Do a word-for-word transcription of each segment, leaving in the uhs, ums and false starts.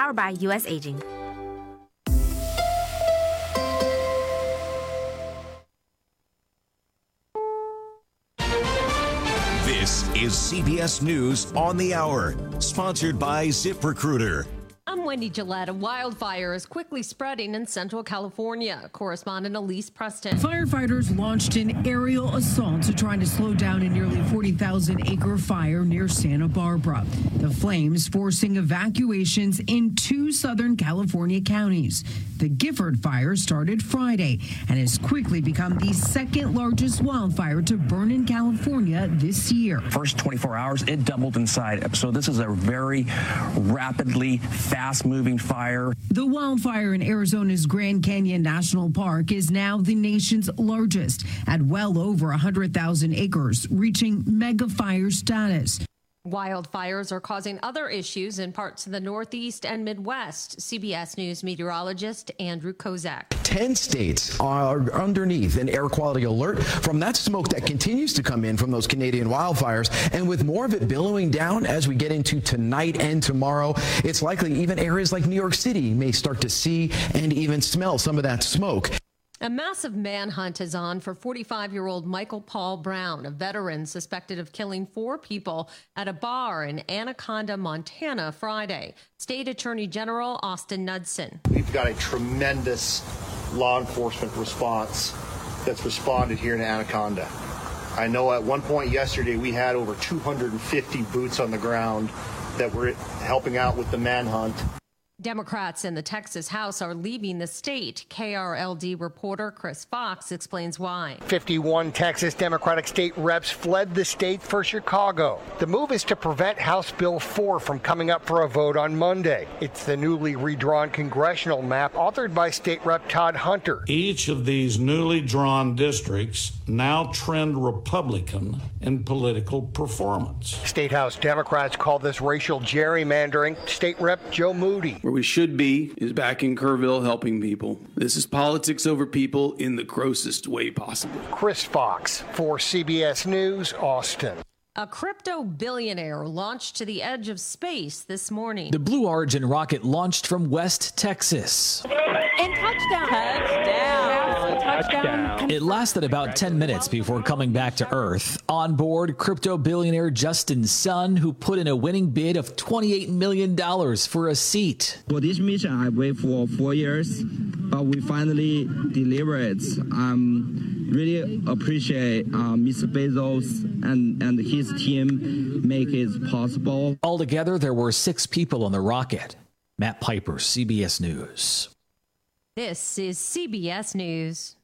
powered by U S Aging. This is C B S News on the Hour, sponsored by ZipRecruiter. I'm Wendy Gillette. A wildfire is quickly spreading in Central California. Correspondent Elise Preston. Firefighters launched an aerial assault to try to slow down a nearly forty thousand acre fire near Santa Barbara. The flames forcing evacuations in two Southern California counties. The Gifford fire started Friday and has quickly become the second largest wildfire to burn in California this year. First twenty-four hours, it doubled in size. So this is a very rapidly fast-moving fire. The wildfire in Arizona's Grand Canyon National Park is now the nation's largest at well over one hundred thousand acres, reaching mega fire status. Wildfires are causing other issues in parts of the Northeast and Midwest. C B S News meteorologist Andrew Kozak. Ten states are underneath an air quality alert from that smoke that continues to come in from those Canadian wildfires. And with more of it billowing down as we get into tonight and tomorrow, it's likely even areas like New York City may start to see and even smell some of that smoke. A massive manhunt is on for forty-five-year-old Michael Paul Brown, a veteran suspected of killing four people at a bar in Anaconda, Montana, Friday. State Attorney General Austin Knudsen. We've got a tremendous law enforcement response that's responded here in Anaconda. I know at one point yesterday we had over two hundred fifty boots on the ground that were helping out with the manhunt. Democrats in the Texas House are leaving the state. K R L D reporter Chris Fox explains why. fifty-one Texas Democratic state reps fled the state for Chicago. The move is to prevent House Bill four from coming up for a vote on Monday. It's the newly redrawn congressional map authored by State Rep Todd Hunter. Each of these newly drawn districts now trend Republican in political performance. State House Democrats call this racial gerrymandering. State Rep Joe Moody. Where we should be is back in Kerrville helping people. This is politics over people in the grossest way possible. Chris Fox for C B S News, Austin. A crypto billionaire launched to the edge of space this morning. The Blue Origin rocket launched from West Texas. And touchdown. Touchdown. Touchdown. It lasted about ten minutes before coming back to Earth. On board, crypto billionaire Justin Sun, who put in a winning bid of twenty-eight million dollars for a seat. For this mission, I waited for four years, but we finally delivered it. Um, really appreciate uh, Mister Bezos and, and his team make it possible. Altogether, there were six people on the rocket. Matt Piper, C B S News. This is C B S News.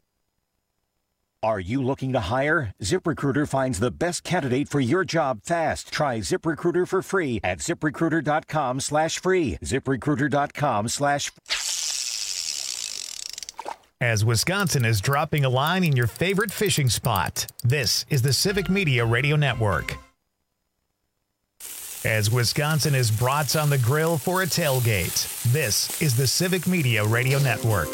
Are you looking to hire? ZipRecruiter finds the best candidate for your job fast. Try ZipRecruiter for free at ZipRecruiter.com slash free. ZipRecruiter.com slash As Wisconsin is dropping a line in your favorite fishing spot, this is the Civic Media Radio Network. As Wisconsin is brats on the grill for a tailgate, this is the Civic Media Radio Network.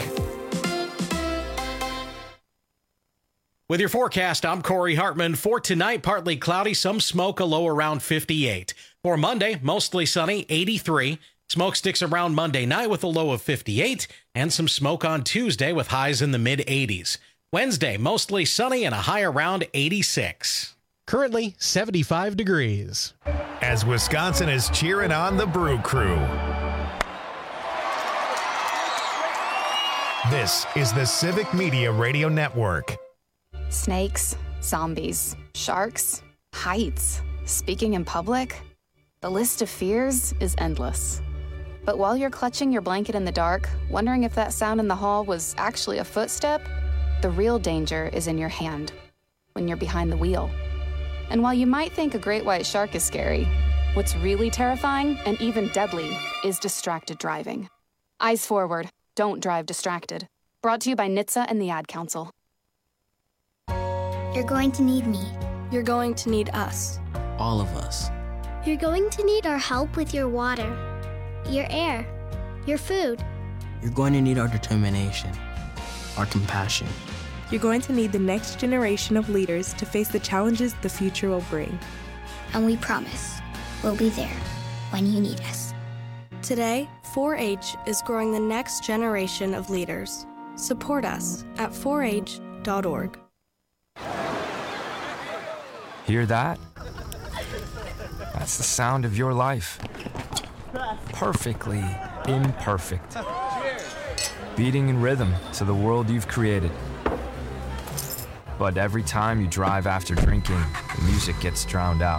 With your forecast, I'm Corey Hartman. For tonight, partly cloudy, some smoke, a low around fifty-eight. For Monday, mostly sunny, eighty-three. Smoke sticks around Monday night with a low of fifty-eight, and some smoke on Tuesday with highs in the mid-eighties. Wednesday, mostly sunny and a high around eighty-six. Currently seventy-five degrees. As Wisconsin is cheering on the Brew Crew. This is the Civic Media Radio Network. Snakes, zombies, sharks, heights, speaking in public. The list of fears is endless. But while you're clutching your blanket in the dark, wondering if that sound in the hall was actually a footstep, the real danger is in your hand, when you're behind the wheel. And while you might think a great white shark is scary, what's really terrifying and even deadly is distracted driving. Eyes forward, don't drive distracted. Brought to you by N H T S A and the Ad Council. You're going to need me. You're going to need us. All of us. You're going to need our help with your water, your air, your food. You're going to need our determination, our compassion. You're going to need the next generation of leaders to face the challenges the future will bring. And we promise we'll be there when you need us. Today, four H is growing the next generation of leaders. Support us at four H dot org. Hear that? That's the sound of your life. Perfectly imperfect. Beating in rhythm to the world you've created. But every time you drive after drinking, the music gets drowned out.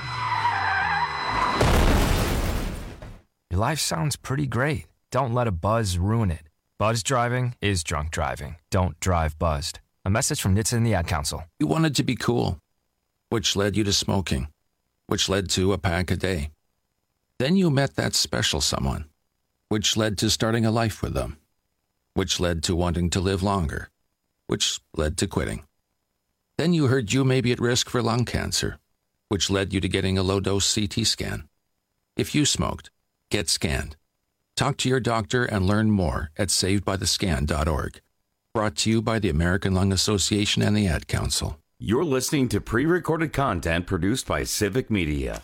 Your life sounds pretty great. Don't let a buzz ruin it. Buzz driving is drunk driving. Don't drive buzzed. A message from N H T S A and the Ad Council. You wanted to be cool, which led you to smoking, which led to a pack a day. Then you met that special someone, which led to starting a life with them, which led to wanting to live longer, which led to quitting. Then you heard you may be at risk for lung cancer, which led you to getting a low-dose C T scan. If you smoked, get scanned. Talk to your doctor and learn more at saved by the scan dot org. Brought to you by the American Lung Association and the Ad Council. You're listening to pre-recorded content produced by Civic Media.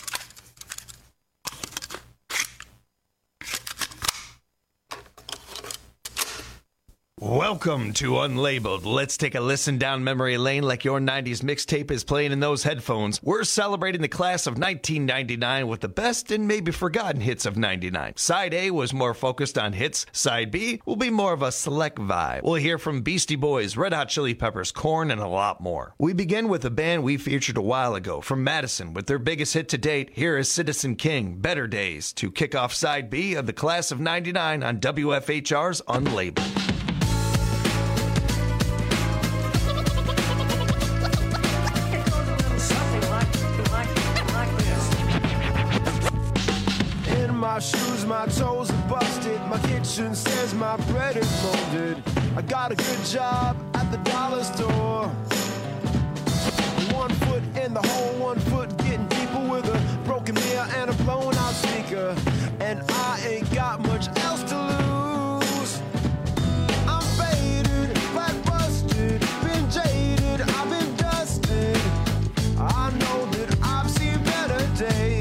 Welcome to Unlabeled. Let's take a listen down memory lane like your nineties mixtape is playing in those headphones. We're celebrating the class of nineteen ninety-nine with the best and maybe forgotten hits of ninety-nine. Side A was more focused on hits. Side B will be more of a select vibe. We'll hear from Beastie Boys, Red Hot Chili Peppers, Korn, and a lot more. We begin with a band we featured a while ago from Madison with their biggest hit to date. Here is Citizen King, Better Days, to kick off Side B of the class of ninety-nine on W F H R's Unlabeled. My shoes, my toes are busted. My kitchen says my bread is molded. I got a good job at the dollar store. One foot in the hole, one foot getting deeper with a broken mirror and a blown out speaker. And I ain't got much else to lose. I'm faded, flat busted, been jaded, I've been dusted. I know that I've seen better days.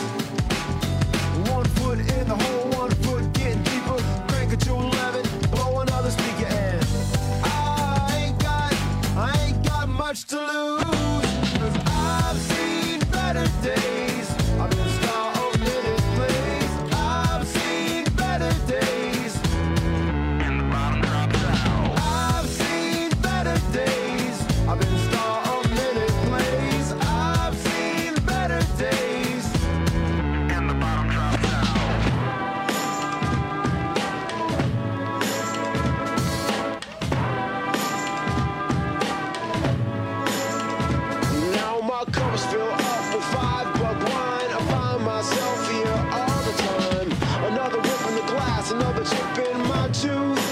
One foot in the hole, one foot getting deeper. Crank it to eleven, blow another speaker and I ain't got, I ain't got much to lose. Cause I've seen better days. I've been star of many plays. I've seen better days. And the bottom drops out. I've seen better days. I've been star of many plays. I've seen better days. And the bottom drops out. Now my cup's fill up with five buck wine. I find myself here all the time. Another rip in the glass, another chip in my tooth.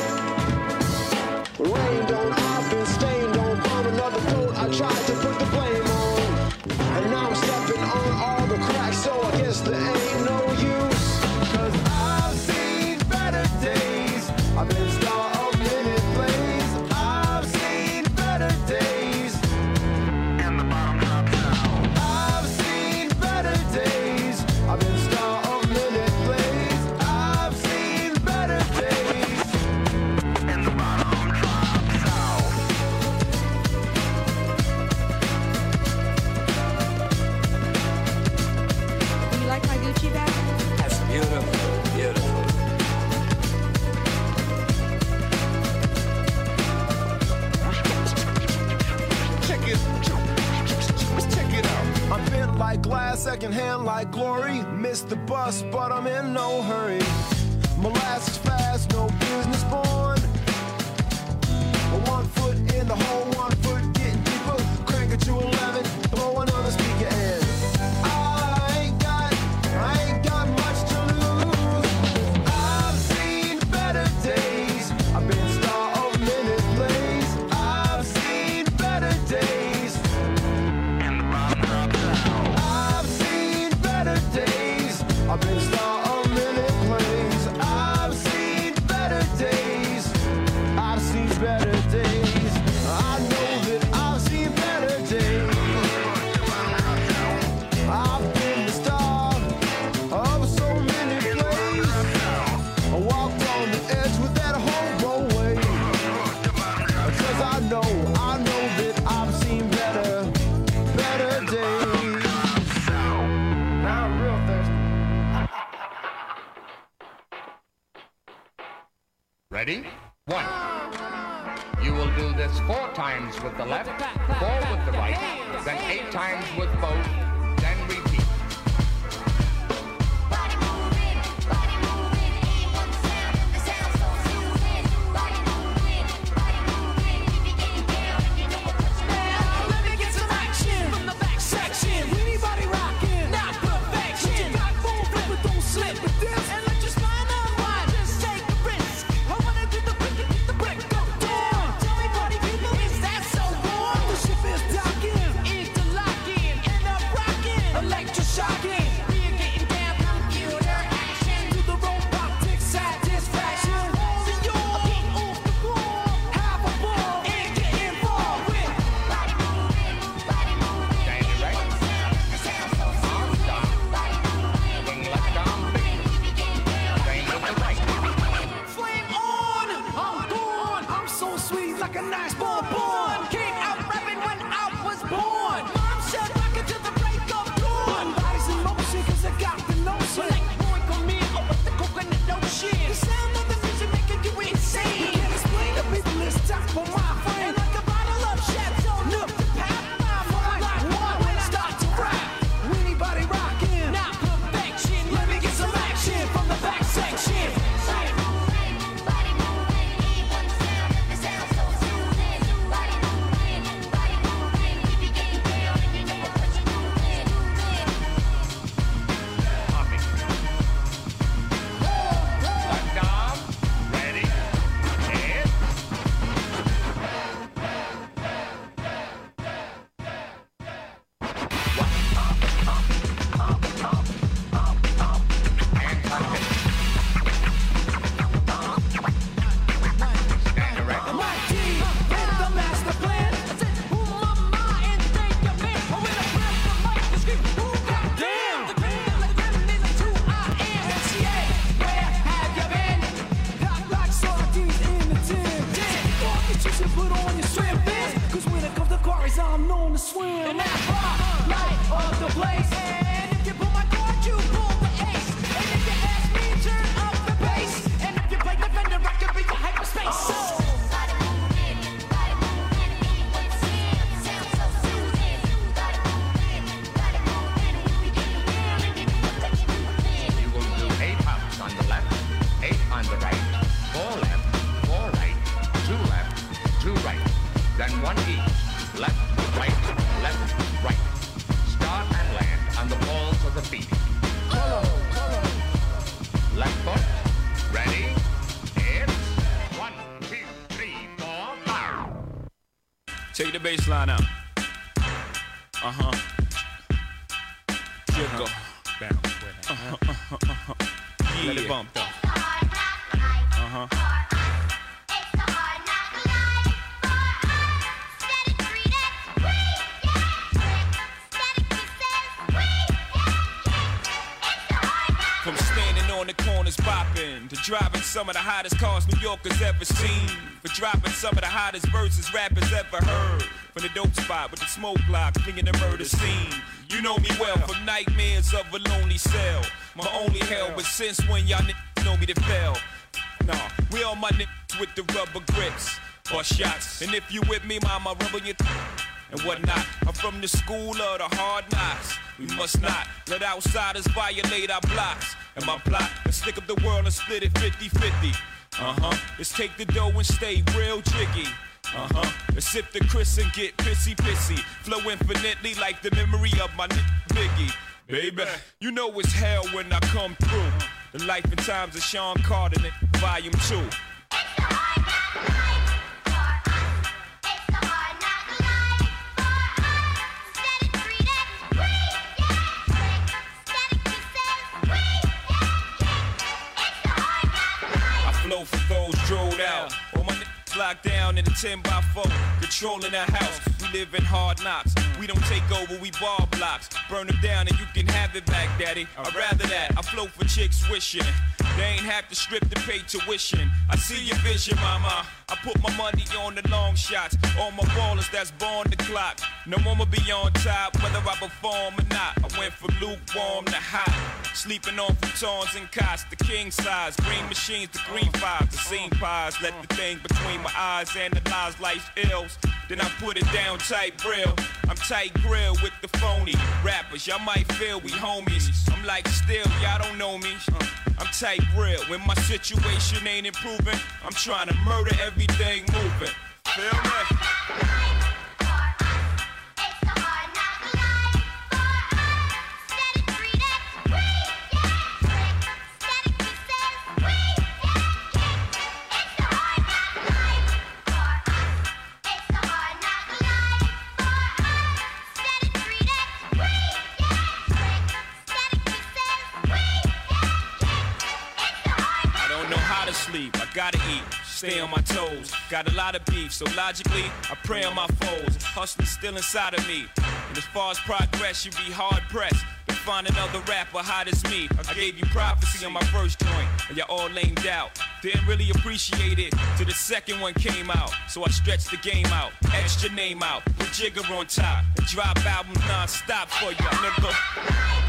Rain don't, I've been stained on, found another coat I tried to put the blame on. And now I'm stepping on all the cracks, so I guess there ain't no use. Cause I've seen better days. I've been star of many plays. I've seen better days. And the bottom drops out. I've seen better days. I've been star of many plays. I've seen better days. And the bottom drops out. You like my Gucci bag? That's beautiful, beautiful. Check it, check it out. I'm bent like glass, secondhand like glory. Missed the bus, but I'm in no hurry. Molasses fast, no business born. One foot in the hole, one foot getting deeper. Crank it to eleven, blow another speaker in. I ain't got, I ain't got much to lose. I've seen better days. I've been star of many plays. I've seen better days. And the bottom drops out. I've seen better days. I've been star of many plays. Ready? One. You will do this four times with the left, four with the right, then eight times with both, then repeat. Body moving, body moving, ain't one sound, the sound so soothing. Body moving, body moving, if you're getting down, if you know what touch now. Let me get some action from the back section. Anybody rocking, not perfection. Got full flip, but don't slip with this. And let your spine unwind, just take a risk. I wanna do the brick, get the brick, go down. Tell me, party people, is that so warm? The ship is docking, interlocking, and I'm rocking, electroshocking. We're getting down, computer action. To the robotic satisfaction. So you're getting off the floor, have a ball, and get involved with body moving, body moving. Stand erect. The sound so Arms down. body moving. Swing left arm big. Same with the right. Flame on, I'm born. I'm so sweet like a nice bonbon. Came out rapping when I was born. Mom said rock it till the break of dawn. Bodies in motion 'cause I got the notion. Like boy come in, oh with the coconut ocean. The sound of the music making you insane. Can't explain to people it's time for my friend. Like a bottle of Chateau Neuf to pop my mind. Like one when I start to rap. Anybody rocking? Not perfection. Let me get some action from the back section. Body moving, body moving, ain't one sound, the sound so soothing. Body moving, body moving, if you're getting down, if you know what touch moving. Hopping. Left arm. Ready. Head. And touch it. Stand erect. My team with the master plan. I said, who mama and thank your man. Oh, when I grab the mic to scream, who got damn? The grand, the grand is who I am. M C A, where have you been? Hot like sardines in the tin. Tin, fuck it, you should put on your swim fins. 'Cause when it comes to quarries, I'm known to swim. And that's rock, light of the place. And if you pull my card, you pull the ace. And if you ask me, turn up the bass. And if you play defender, I can be your hyperspace. So, body moving, body moving, ain't one sound, the sound so soothing. Body moving, body moving, if you're getting down, if you know what touch moving. You will do eight hops on the left, eight on the right, four left, four right, two left, two right, then one each. Left, right, left, right. Start and land on the balls of the feet. Left foot. Ready. It's one, two, three, four, five. Take the bass line out. Uh-huh. Jiggle. Uh-huh, uh-huh, uh-huh. Yeah. Let it bump though. Uh-huh. From standing on the corners bopping to driving some of the hottest cars New Yorkers ever seen, for dropping some of the hottest verses rappers ever heard, from the dope spot with the smoke block, thinking the murder scene. You know me well from nightmares of a lonely cell, my only hell. But since when y'all niggas know me to fail? Nah, we all my niggas with the rubber grips or shots. And if you with me, mama, rub on your th- and whatnot. I'm from the school of the hard knocks. We must not let outsiders violate our blocks. And my plot is stick up the world and split it fifty-fifty. Uh-huh. Let's take the dough and stay real jiggy. Uh-huh. Let's sip the Chris and get pissy pissy. Flow infinitely like the memory of my nigga Biggie. Baby, you know it's hell when I come through. The life and times of Sean Carter, volume two. Flow for those drilled out. All my niggas locked down in a ten by four, controlling the house. We live in hard knocks. We don't take over, we ball blocks. Burn them down and you can have it back, daddy. I'd rather that. I flow for chicks wishing they ain't have to strip to pay tuition. I see your vision, mama. I put my money on the long shots. All my ballers that's born the clock. No one will be on top, whether I perform or not. I went from lukewarm to hot. Sleeping on futons and cots, the king size. Green machines, the green fives, the scene pies. Let the thing between my eyes analyze life's ills. Then I put it down tight real. I'm tight grill with the phony rappers. Y'all might feel we homies. I'm like still, y'all don't know me. Uh, I'm tight real. When my situation ain't improving, I'm trying to murder everything moving. Feel me? Sleep, I gotta eat, stay on my toes. Got a lot of beef, so logically, I prey on my foes. Hustling still inside of me. And as far as progress, you be hard pressed to find another rapper hot as me. I gave you prophecy on my first joint, and y'all all lamed out. Didn't really appreciate it till the second one came out. So I stretched the game out, etched your name out, put Jigger on top, and drop albums non-stop for you, nigga.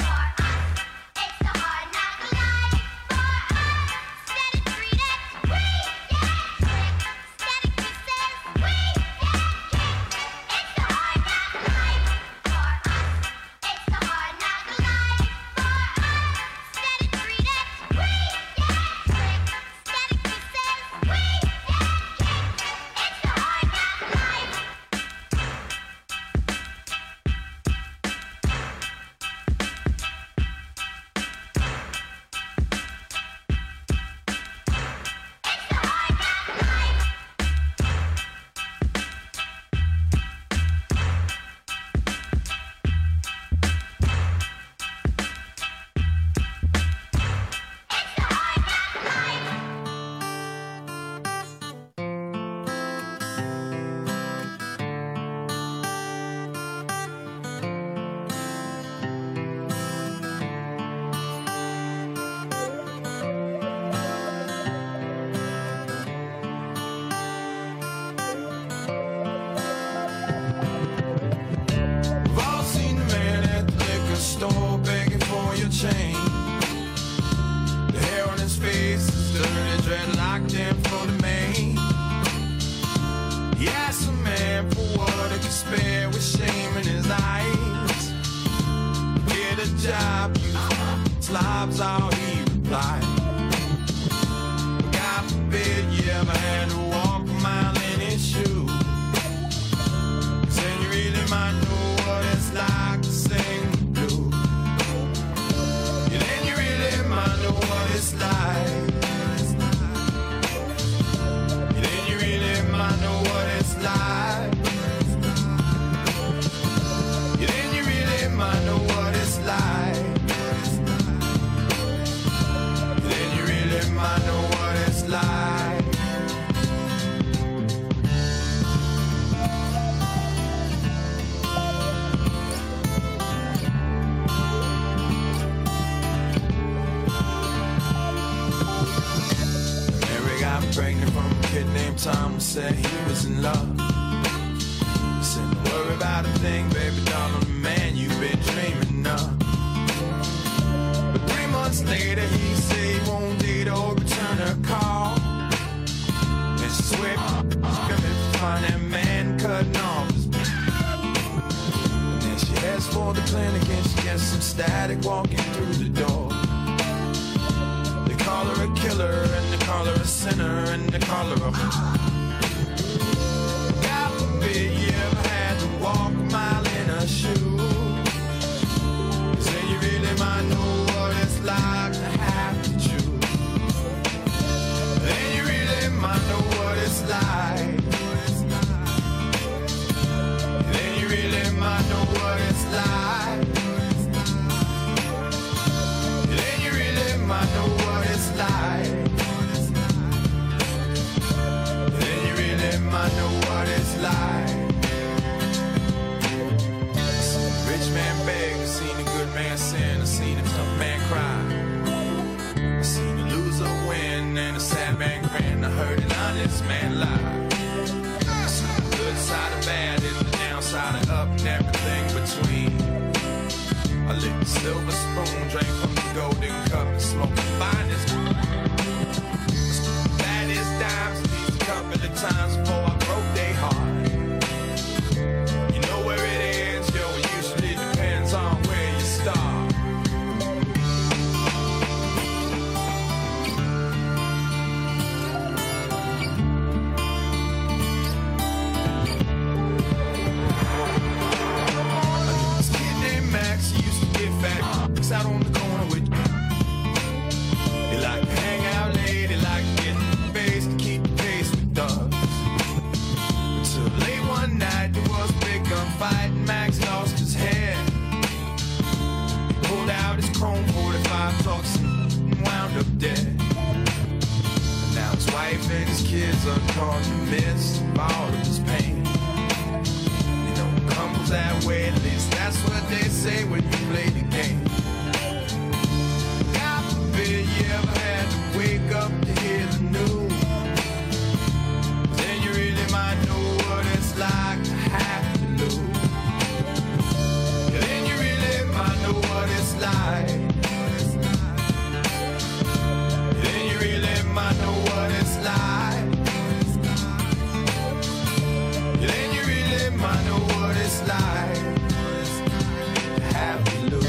Said he was in love. Said, don't worry about a thing, baby doll, I'm the man you've been dreaming of. But three months later, he said he won't date or return her call. And she swept, gonna find that man cutting off his back. And then she heads for the clinic and she gets some static walking through the door. They call her a killer and they call her a sinner and they call her a... You ever had to walk a mile in a shoe? Say you really might know what it's like to have to choose. Then you really might know what it's like. Then you really might know what it's like. Then you really might know what it's like. Then you really might know what it's like. Man beg, I seen a good man sin, I seen a tough man cry. I seen a loser win and a sad man grin. I heard an honest man lie. I seen the good side of bad and the downside of up and everything between. I licked the silver spoon, drank from say this kid's unconscious of all of his pain. You know, it comes that way, at least that's what they say when you play the game. God forbid you ever had to wake up to hear the news. Then you really might know what it's like to have to lose. Then you really might know what it's like. Then you really might know what it's like. Then you really might know what it's like to have to lose.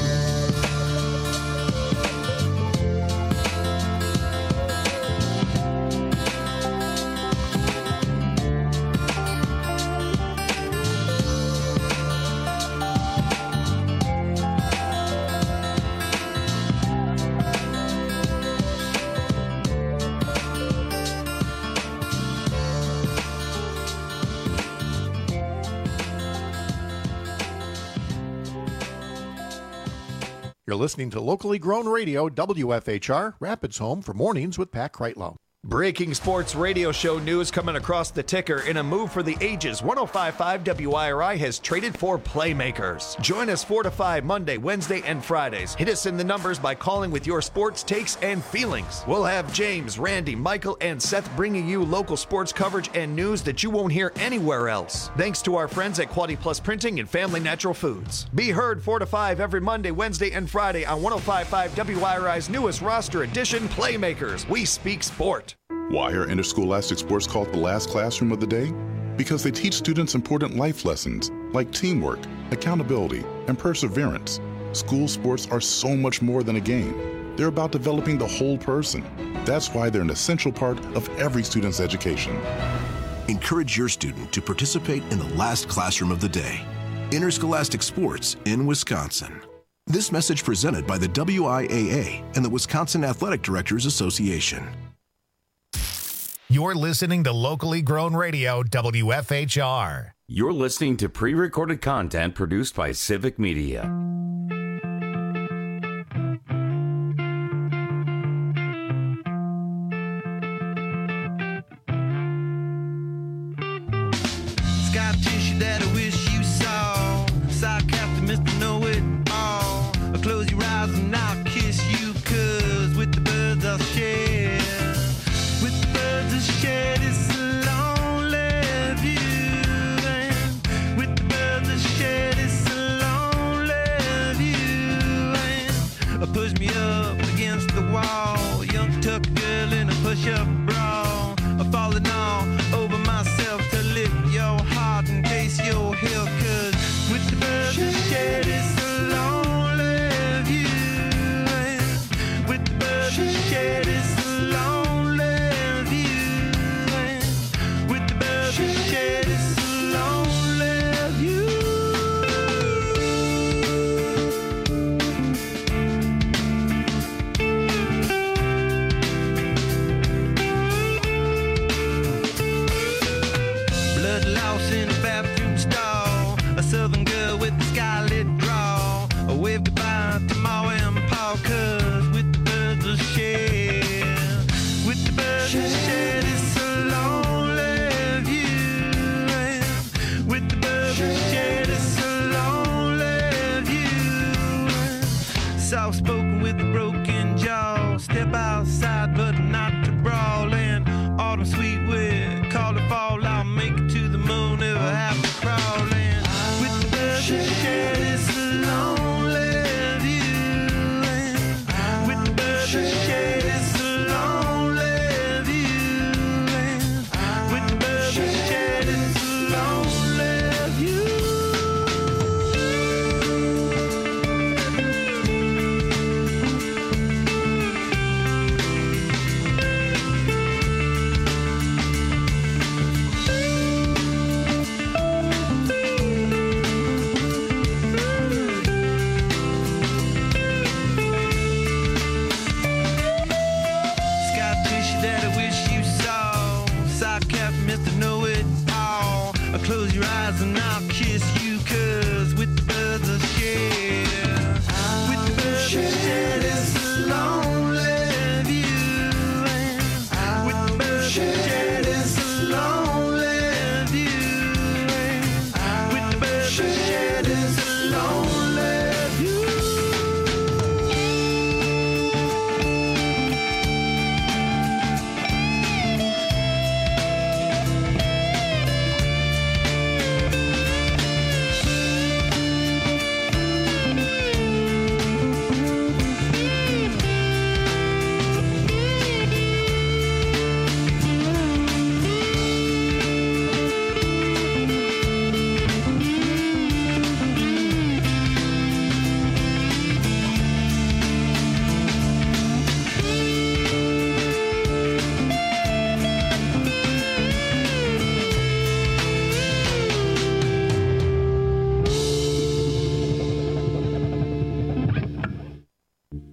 You're listening to locally grown radio, W F H R, Rapids Home for Mornings with Pat Kreitlow. Breaking sports radio show news coming across the ticker. In a move for the ages, one oh five point five W I R I has traded for playmakers. Join us four to five Monday, Wednesday, and Fridays. Hit us in the numbers by calling with your sports takes and feelings. We'll have James, Randy, Michael, and Seth bringing you local sports coverage and news that you won't hear anywhere else. Thanks to our friends at Quality Plus Printing and Family Natural Foods. Be heard four to five every Monday, Wednesday, and Friday on one oh five point five W I R I's newest roster edition, Playmakers. We speak sport. Why are interscholastic sports called the last classroom of the day? Because they teach students important life lessons like teamwork, accountability, and perseverance. School sports are so much more than a game. They're about developing the whole person. That's why they're an essential part of every student's education. Encourage your student to participate in the last classroom of the day. Interscholastic sports in Wisconsin. This message presented by the W I A A and the Wisconsin Athletic Directors Association. You're listening to locally grown radio, W F H R. You're listening to pre-recorded content produced by Civic Media. Scar tissue that I wish you saw. Sarcastic Mister Know-It-All. Close your eyes and I'll kiss you, cause with the birds I'll share. With the birds I'll share this lonely view. And with the birds I'll share this lonely view. And push me up against the wall. Young tuck girl in a push-up bra. I'm falling all over myself to lift your heart and taste your heel. Cause with the birds I'll share this lonely view. And with the birds I'll share this lonely view. And with the birds I'll share this lonely view. Blood loss in a bathroom stall. A southern girl with a scarlet draw. A wave goodbye to Ma and Pa, cause with the birds I'll share. With the birds I'll share this lonely view. And with the birds I'll share this lonely view. Soft spoken with a broken jaw. Step outside but not to brawl. And autumn sweet wind, call it fall. I'll make it to the moon, never have to crawl. And with the birds I'll share this lonely view. And with the birds I'll share this lonely view. And with the birds I'll share this lonely view. Scar tissue that I wish you saw. Sarcastic Mister Know-It-All. Close your eyes and I'll kiss you, cause with the birds I'll share. With the birds I'll share this lonely view. And with the birds I'll share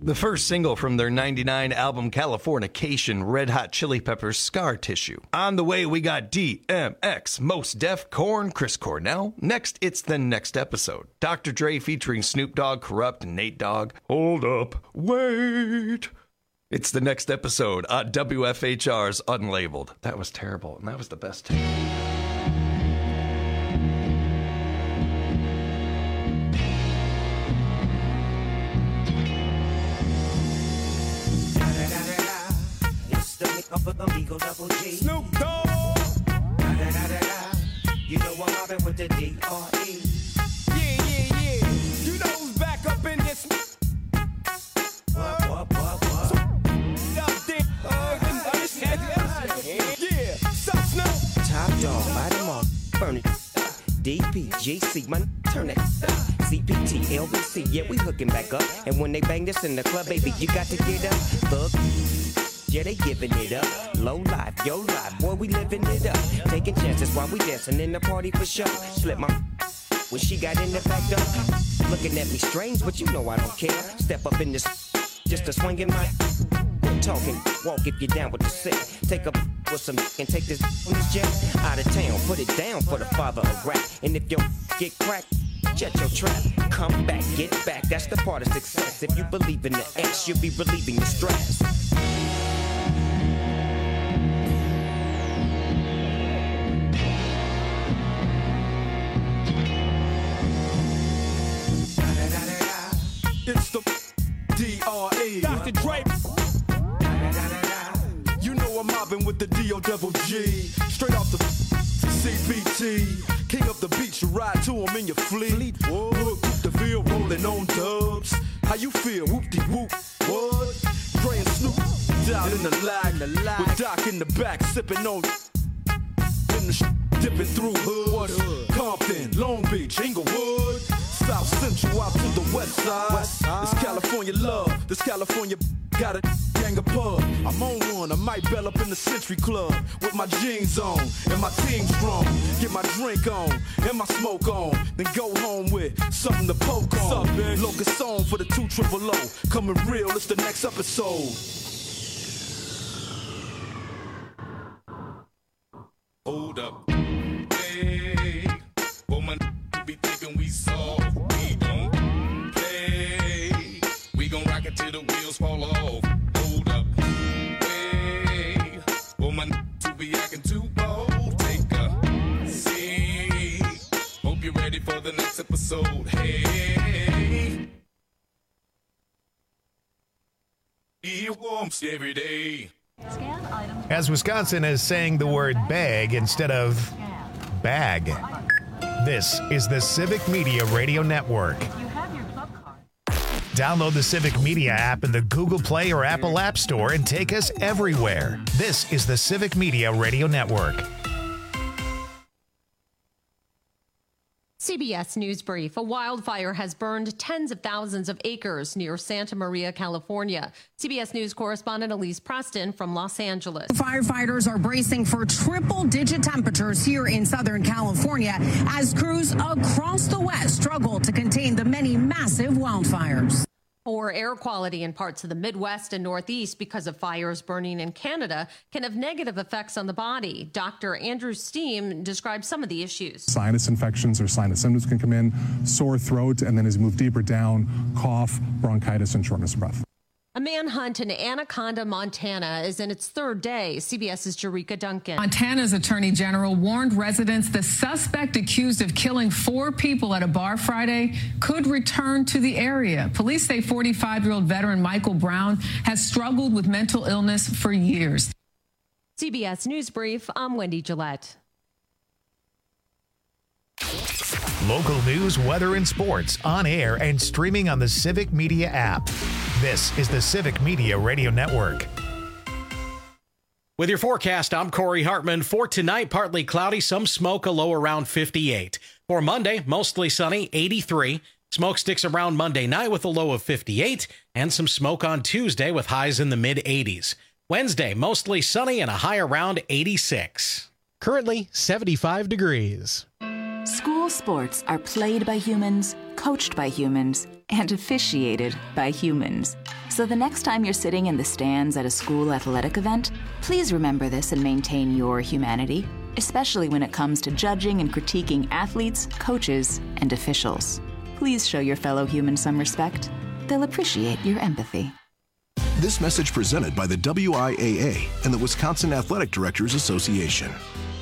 The first single from their ninety-nine album Californication, Red Hot Chili Peppers' Scar Tissue. On the way, we got D M X, Mos Def, Korn, Chris Cornell. Next, it's the next episode. Doctor Dre featuring Snoop Dogg, Corrupt, and Nate Dogg. Hold up, wait. It's the next episode on W F H R's Unlabeled. That was terrible, and that was the best tape. Snoop Dogg. You know I'm mobbing with the D R E. Yeah, yeah, yeah. You know who's back up in this. What, what, what, what? Up there. Yeah, stop Snoop. Top dog, bite them all. Burn it. D P G C, man, turn it. C P T, L B C, yeah, we hooking back up. And when they bang this in the club, baby, you got to get up. Thug. Yeah, they giving it up. Low life, yo life, boy, we living it up. Taking chances while we dancing in the party for sure. Slip my when she got in the back door. Looking at me strange, but you know I don't care. Step up in this just to swing in my quit talking. Walk if you're down with the sick. Take up with some and take this on this jet out of town. Put it down for the father of rap. And if you get cracked, jet your trap. Come back, get back. That's the part of success. If you believe in the X, you'll be relieving the stress. It's the D R E. Doctor Dre. You know I'm mobbing with the D O double G. Straight off the C B T. King up the beach, you ride to him in your fleet. Whoa, whoop the field rolling on dubs. How you feel? Whoop-de-whoop. What? Dre and Snoop down in the lag. With Doc in the back, sipping on in the sh- dipping through hood. Compton, Long Beach, Inglewood. South Central out to the west side. West side. This California love, this California got a gang of pub. I'm on one, I might bell up in the Century Club with my jeans on and my team strong. Get my drink on and my smoke on, then go home with something to poke on. What's up, bitch? Locust on for the two triple O. Coming real, it's the next episode. Hold up, hey, woman, be thinking we soft. We don't play. We gon' rock it till the wheels fall off. Hold up, hey, woman, to be acting too bold. Take a seat. Hope you're ready for the next episode. Hey, it warms every day. As Wisconsin is saying the word bag instead of bag. This is the Civic Media Radio Network. Download the Civic Media app in the Google Play or Apple App Store and take us everywhere. This is the Civic Media Radio Network. C B S News Brief. A wildfire has burned tens of thousands of acres near Santa Maria, California. C B S News correspondent Elise Preston from Los Angeles. Firefighters are bracing for triple-digit temperatures here in Southern California as crews across the West struggle to contain the many massive wildfires. Poor air quality in parts of the Midwest and Northeast because of fires burning in Canada can have negative effects on the body. Doctor Andrew Steen describes some of the issues. Sinus infections or sinus symptoms can come in, sore throat, and then as you move deeper down, cough, bronchitis, and shortness of breath. A manhunt in Anaconda, Montana is in its third day. CBS's Jerika Duncan. Montana's attorney general warned residents the suspect accused of killing four people at a bar Friday could return to the area. Police say forty-five-year-old veteran Michael Brown has struggled with mental illness for years. C B S News Brief, I'm Wendy Gillette. Local news, weather, and sports on air and streaming on the Civic Media app. This is the Civic Media Radio Network. With your forecast, I'm Corey Hartman. For tonight, partly cloudy, some smoke, a low around fifty-eight. For Monday, mostly sunny, eighty-three. Smoke sticks around Monday night with a low of fifty-eight, and some smoke on Tuesday with highs in the mid eighties. Wednesday, mostly sunny and a high around eighty-six. Currently, seventy-five degrees. School sports are played by humans, coached by humans, and officiated by humans. So the next time you're sitting in the stands at a school athletic event, please remember this and maintain your humanity, especially when it comes to judging and critiquing athletes, coaches, and officials. Please show your fellow humans some respect. They'll appreciate your empathy. This message presented by the W I A A and the Wisconsin Athletic Directors Association.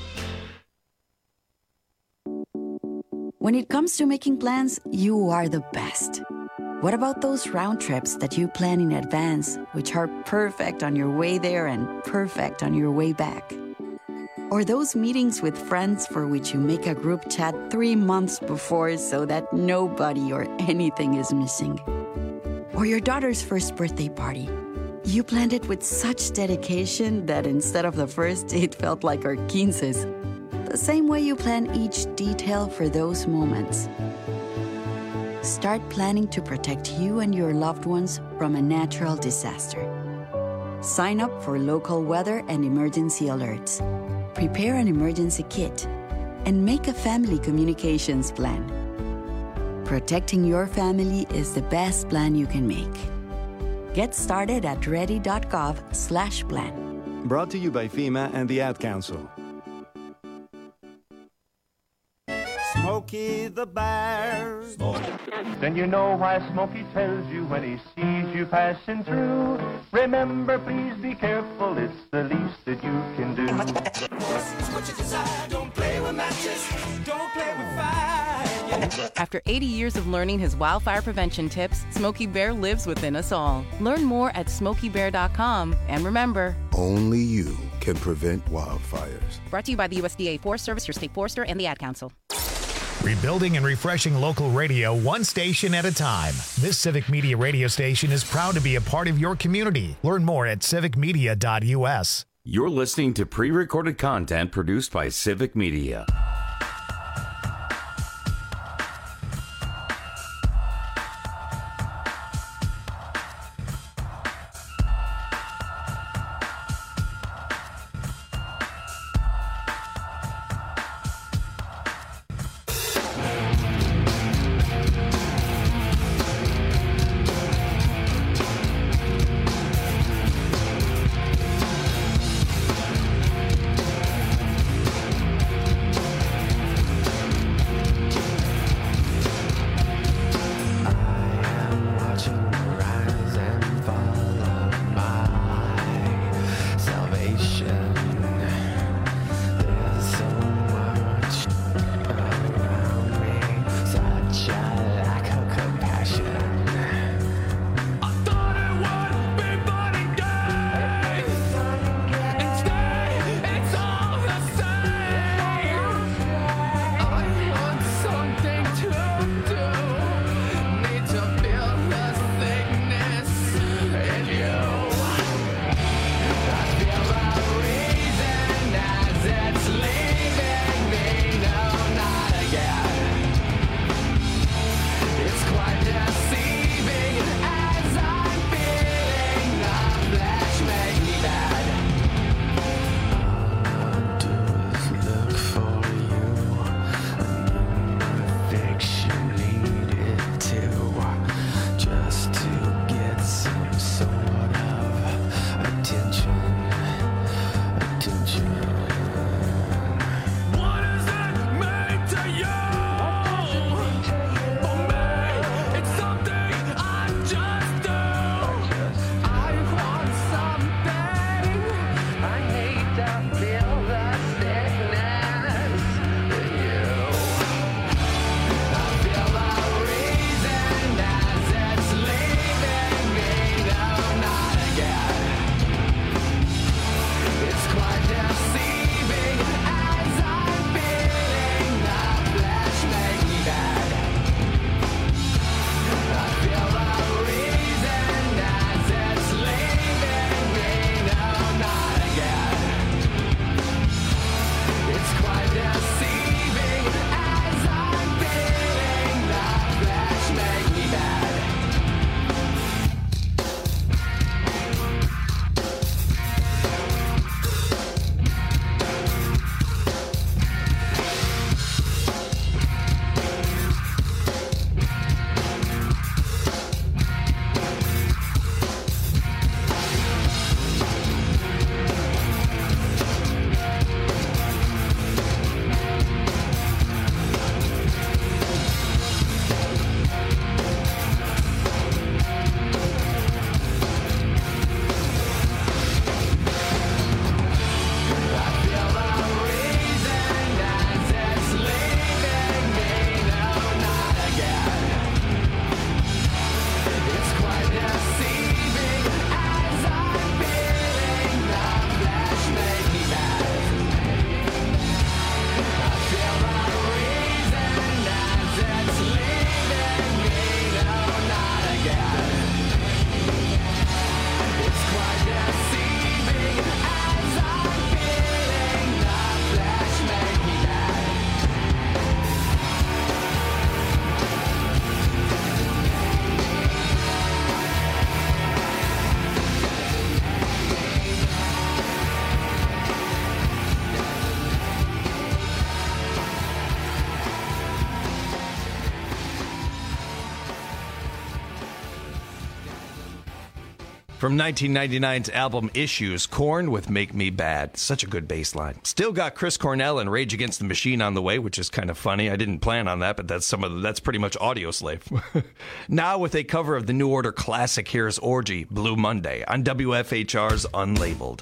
When it comes to making plans, you are the best. What about those round trips that you plan in advance, which are perfect on your way there and perfect on your way back? Or those meetings with friends for which you make a group chat three months before so that nobody or anything is missing? Or your daughter's first birthday party. You planned it with such dedication that instead of the first, it felt like our quinces. The same way you plan each detail for those moments. Start planning to protect you and your loved ones from a natural disaster. Sign up for local weather and emergency alerts. Prepare an emergency kit. And make a family communications plan. Protecting your family is the best plan you can make. Get started at ready.gov slash plan. Brought to you by FEMA and the Ad Council. Smokey the Bear. Then you know why Smokey tells you when he sees you passing through. Remember, please be careful, it's the least that you can do. What you desire, don't play with matches, don't play with fire. After eighty years of learning his wildfire prevention tips, Smokey Bear lives within us all. Learn more at smokey bear dot com. And remember, only you can prevent wildfires. Brought to you by the U S D A Forest Service, your state forester, and the Ad Council. Rebuilding and refreshing local radio one station at a time. This Civic Media radio station is proud to be a part of your community. Learn more at civic media dot u s. You're listening to pre-recorded content produced by Civic Media. From nineteen ninety-nine's album Issues, Korn with Make Me Bad. Such a good bass line. Still got Chris Cornell and Rage Against the Machine on the way, which is kind of funny. I didn't plan on that, but that's some of the, that's pretty much Audioslave. Now with a cover of the New Order classic, here's Orgy, Blue Monday, on W F H R's Unlabeled.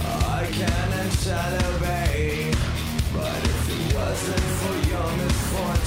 Shadow Bay, but if it wasn't for your misfortune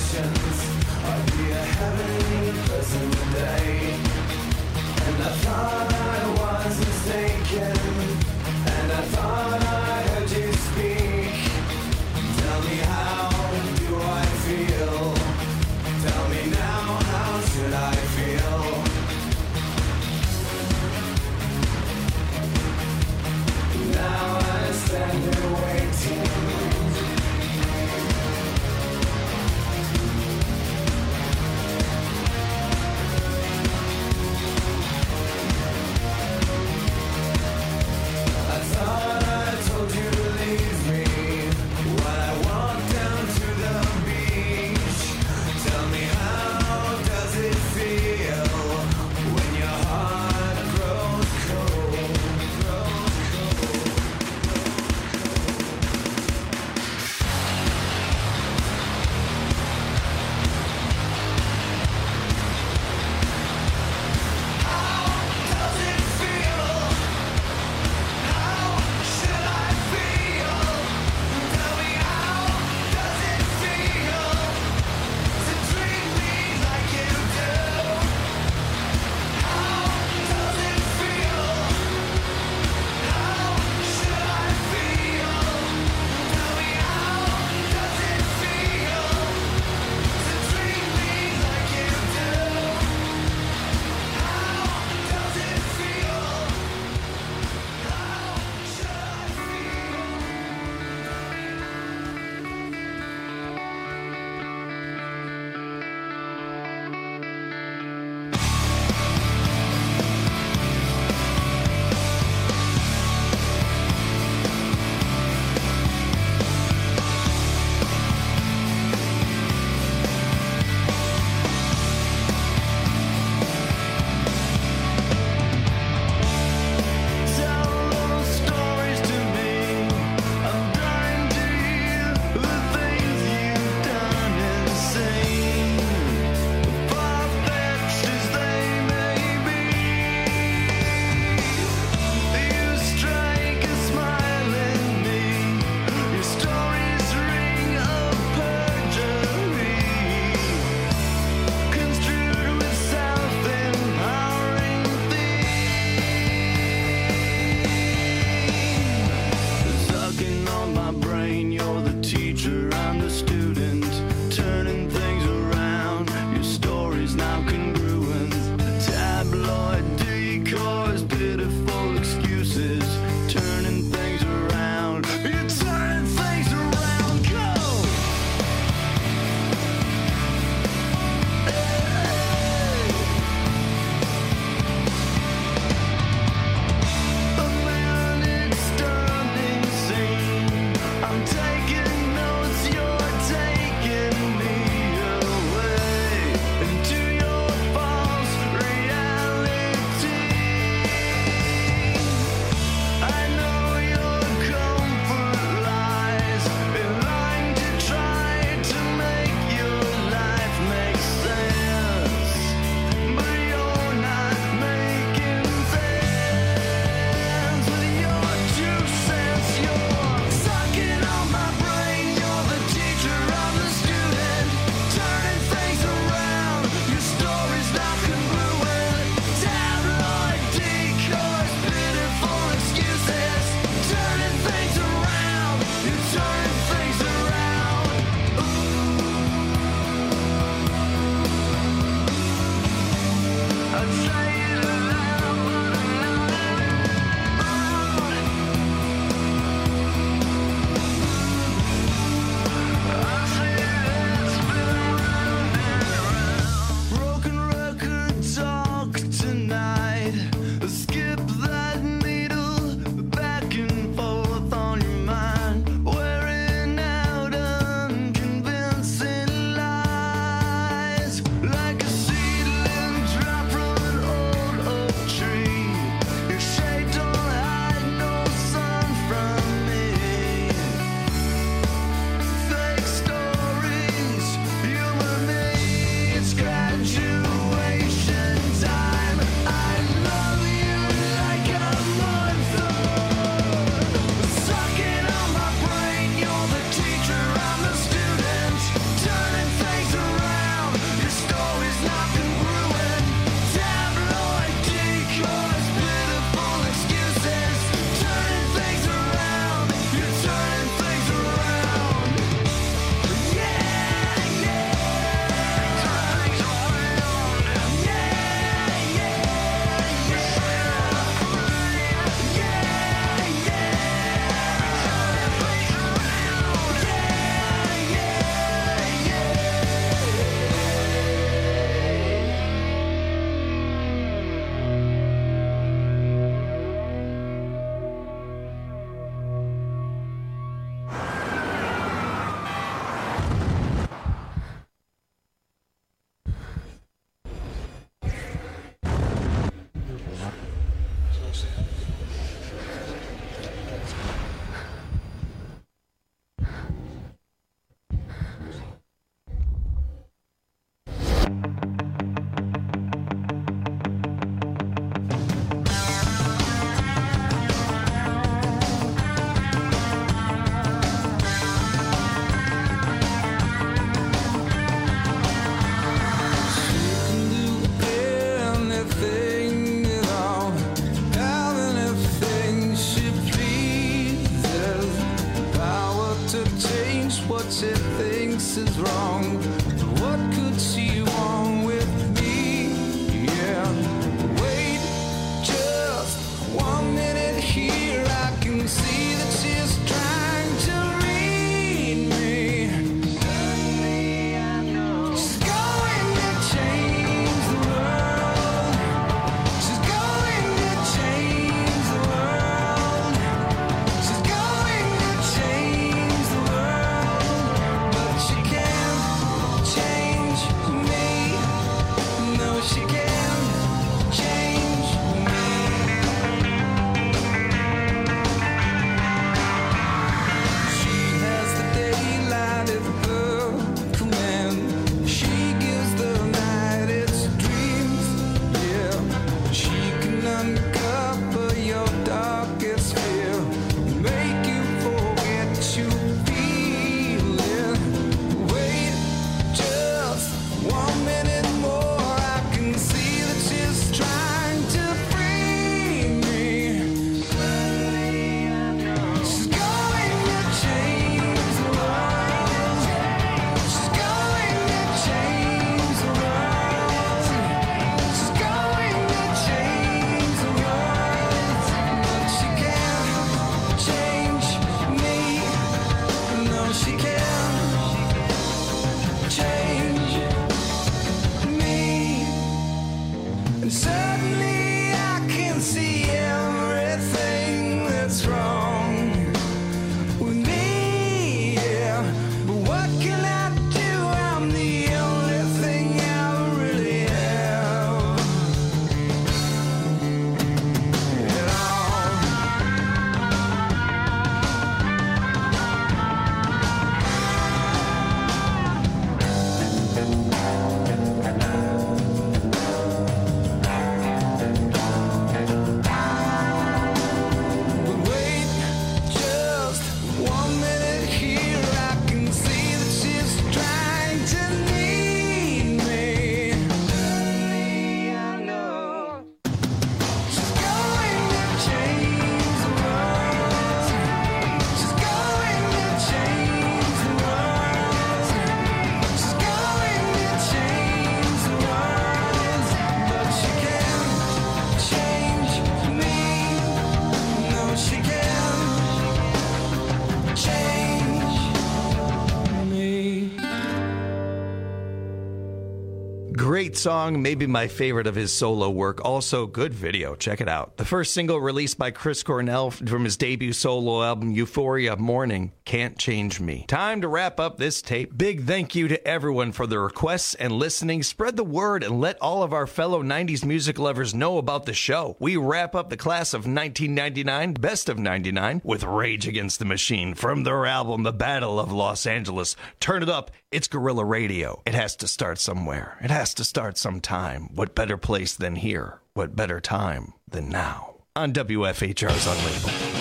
Great song, maybe my favorite of his solo work. Also, good video. Check it out. The first single released by Chris Cornell from his debut solo album, Euphoria Morning, Can't Change Me. Time to wrap up this tape. Big thank you to everyone for the requests and listening. Spread the word and let all of our fellow nineties music lovers know about the show. We wrap up the class of nineteen ninety-nine, Best of ninety-nine, with Rage Against the Machine from their album, The Battle of Los Angeles. Turn it up. It's Guerrilla Radio. It has to start somewhere. It has to start sometime. What better place than here? What better time than now? On W F H R's Unlabeled.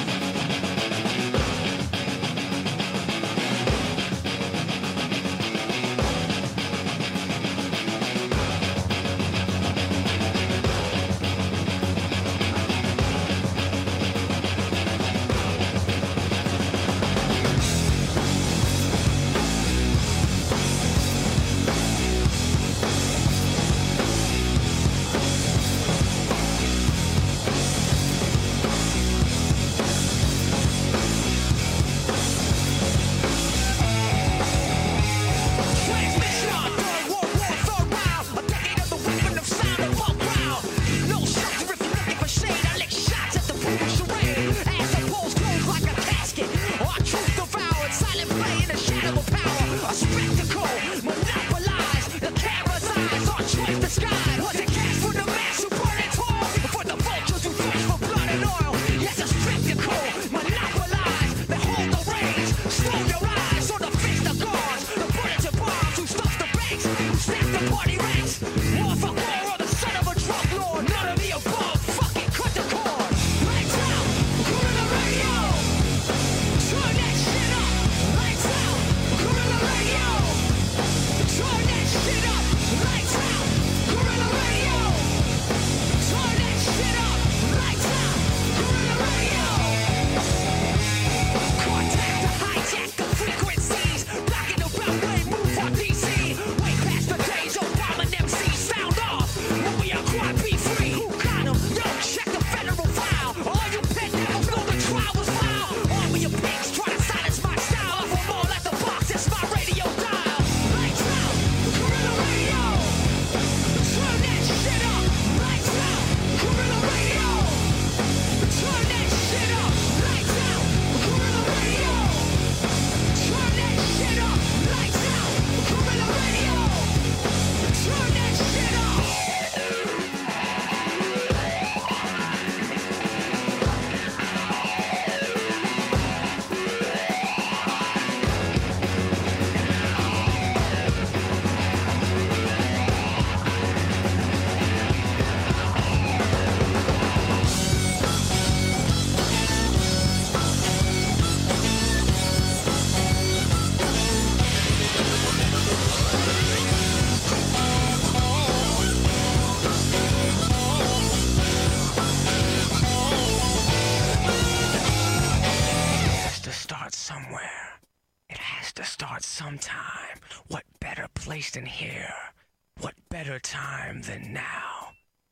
Sometime. What better place than here? What better time than now?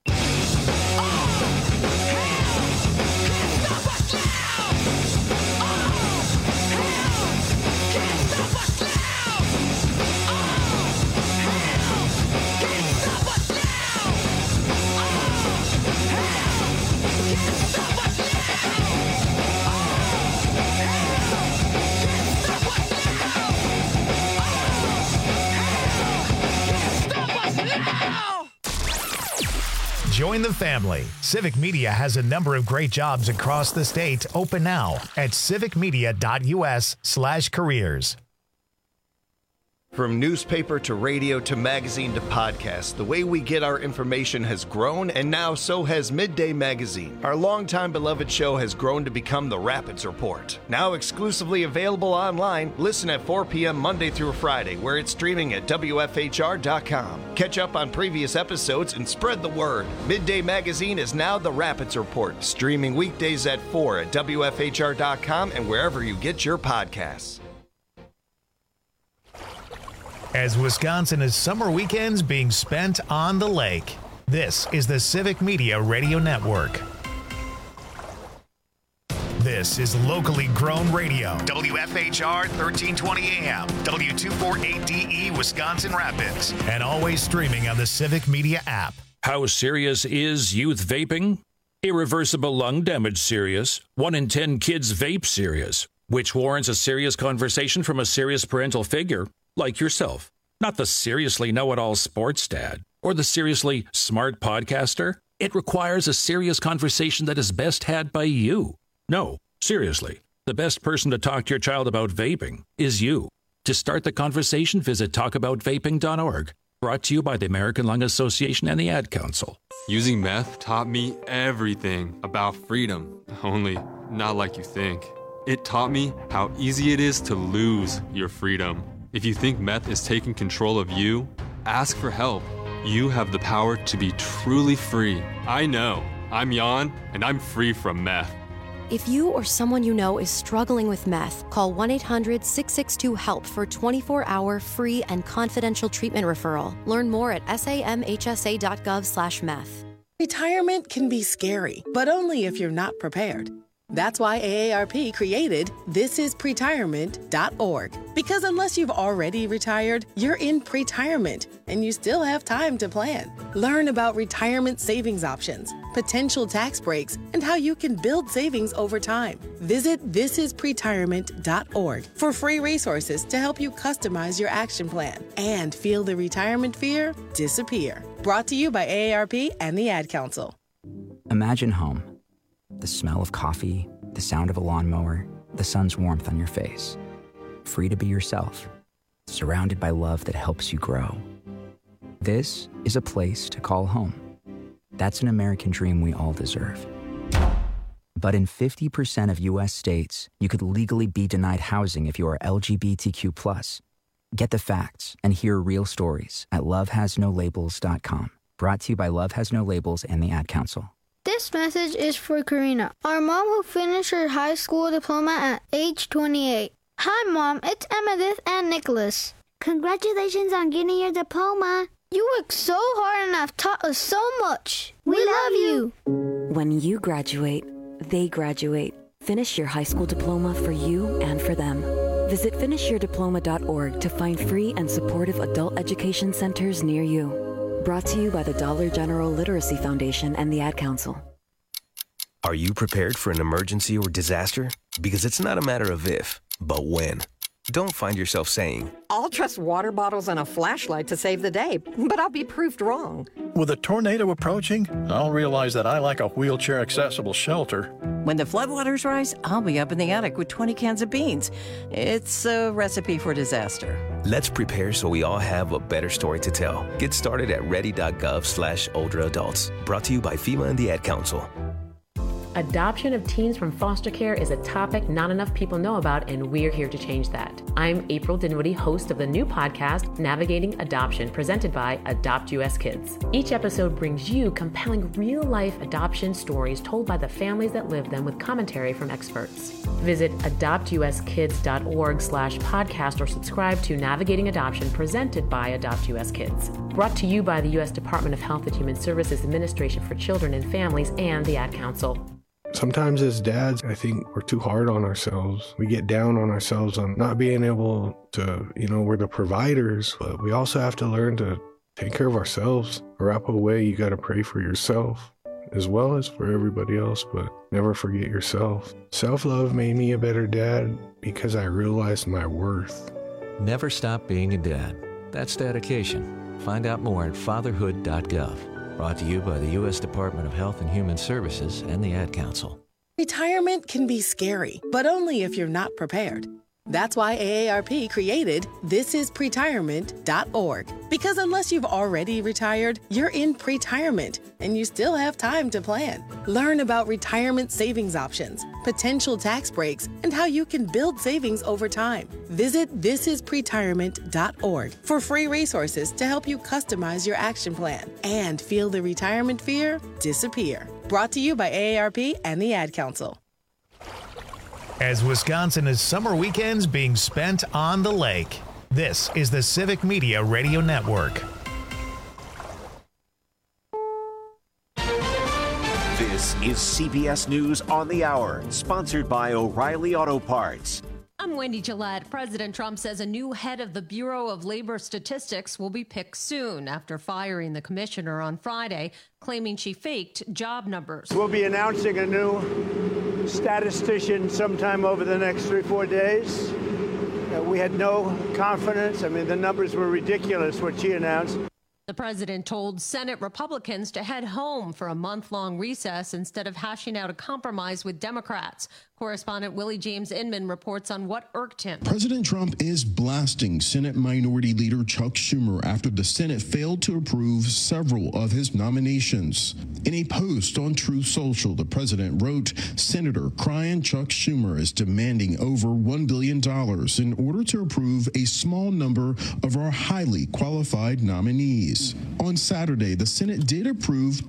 Join the family. Civic Media has a number of great jobs across the state open now at civicmedia.us slash careers. From newspaper to radio to magazine to podcast, the way we get our information has grown, and now so has Midday Magazine. Our longtime beloved show has grown to become the Rapids Report. Now exclusively available online, listen at four p.m. Monday through Friday, where it's streaming at W F H R dot com. Catch up on previous episodes and spread the word. Midday Magazine is now the Rapids Report, streaming weekdays at four at W F H R dot com and wherever you get your podcasts. As Wisconsin is summer weekends being spent on the lake, this is the Civic Media Radio Network. This is locally grown radio. W F H R thirteen twenty A M, W two forty-eight D E, Wisconsin Rapids, and always streaming on the Civic Media app. How serious is youth vaping? Irreversible lung damage serious. One in ten kids vape serious, which warrants a serious conversation from a serious parental figure like yourself. Not the seriously know-it-all sports dad or the seriously smart podcaster. It requires a serious conversation that is best had by you. No, seriously, the best person to talk to your child about vaping is you. To start the conversation, visit talk about vaping dot org. Brought to you by the American Lung Association and the Ad Council. Using meth taught me everything about freedom, only not like you think. It taught me how easy it is to lose your freedom. If you think meth is taking control of you, ask for help. You have the power to be truly free. I know. I'm Jan, and I'm free from meth. If you or someone you know is struggling with meth, call one eight hundred six six two HELP for twenty-four hour free and confidential treatment referral. Learn more at samhsa.gov slash meth. Retirement can be scary, but only if you're not prepared. That's why A A R P created this is pretirement dot org. Because unless you've already retired, you're in pretirement, and you still have time to plan. Learn about retirement savings options, potential tax breaks, and how you can build savings over time. Visit this is pretirement dot org for free resources to help you customize your action plan and feel the retirement fear disappear. Brought to you by A A R P and the Ad Council. Imagine home. The smell of coffee, the sound of a lawnmower, the sun's warmth on your face. Free to be yourself, surrounded by love that helps you grow. This is a place to call home. That's an American dream we all deserve. But in fifty percent of U S states, you could legally be denied housing if you are L G B T Q plus. Get the facts and hear real stories at love has no labels dot com. Brought to you by Love Has No Labels and the Ad Council. This message is for Karina, our mom who finished her high school diploma at age twenty-eight. Hi, Mom. It's Emmettith and Nicholas. Congratulations on getting your diploma. You worked so hard and have taught us so much. We, we love you. When you graduate, they graduate. Finish your high school diploma for you and for them. Visit finish your diploma dot org to find free and supportive adult education centers near you. Brought to you by the Dollar General Literacy Foundation and the Ad Council. Are you prepared for an emergency or disaster? Because it's not a matter of if, but when. Don't find yourself saying, I'll trust water bottles and a flashlight to save the day, but I'll be proved wrong. With a tornado approaching, I'll realize that I lack a wheelchair-accessible shelter. When the floodwaters rise, I'll be up in the attic with twenty cans of beans. It's a recipe for disaster. Let's prepare so we all have a better story to tell. Get started at ready.gov slash older adults. Brought to you by FEMA and the Ad Council. Adoption of teens from foster care is a topic not enough people know about, and we're here to change that. I'm April Dinwiddie, host of the new podcast, Navigating Adoption, presented by Adopt U S Kids. Each episode brings you compelling real-life adoption stories told by the families that live them with commentary from experts. Visit adopt u s kids dot org slash podcast or subscribe to Navigating Adoption, presented by Adopt U S Kids. Brought to you by the U S Department of Health and Human Services Administration for Children and Families and the Ad Council. Sometimes as dads, I think we're too hard on ourselves. We get down on ourselves on not being able to, you know, we're the providers, but we also have to learn to take care of ourselves. Wrap away, you got to pray for yourself as well as for everybody else, but never forget yourself. Self-love made me a better dad because I realized my worth. Never stop being a dad. That's dedication. Find out more at fatherhood dot gov. Brought to you by the U S Department of Health and Human Services and the Ad Council. Retirement can be scary, but only if you're not prepared. That's why A A R P created this is pretirement dot org. Because unless you've already retired, you're in pretirement, and you still have time to plan. Learn about retirement savings options, potential tax breaks, and how you can build savings over time. Visit this is pretirement dot org for free resources to help you customize your action plan and feel the retirement fear disappear. Brought to you by A A R P and the Ad Council. As Wisconsin is summer weekends being spent on the lake, this is the Civic Media Radio Network. This is C B S News on the Hour, sponsored by O'Reilly Auto Parts. I'm Wendy Gillette. President Trump says a new head of the Bureau of Labor Statistics will be picked soon after firing the commissioner on Friday, claiming she faked job numbers. We'll be announcing a new statistician sometime over the next three, four days. Uh, we had no confidence. I mean, the numbers were ridiculous, what she announced. The president told Senate Republicans to head home for a month-long recess instead of hashing out a compromise with Democrats. Correspondent Willie James Inman reports on what irked him. President Trump is blasting Senate Minority Leader Chuck Schumer after the Senate failed to approve several of his nominations. In a post on Truth Social, the president wrote, "Senator crying Chuck Schumer is demanding over one billion dollars in order to approve a small number of our highly qualified nominees." On Saturday, the Senate did approve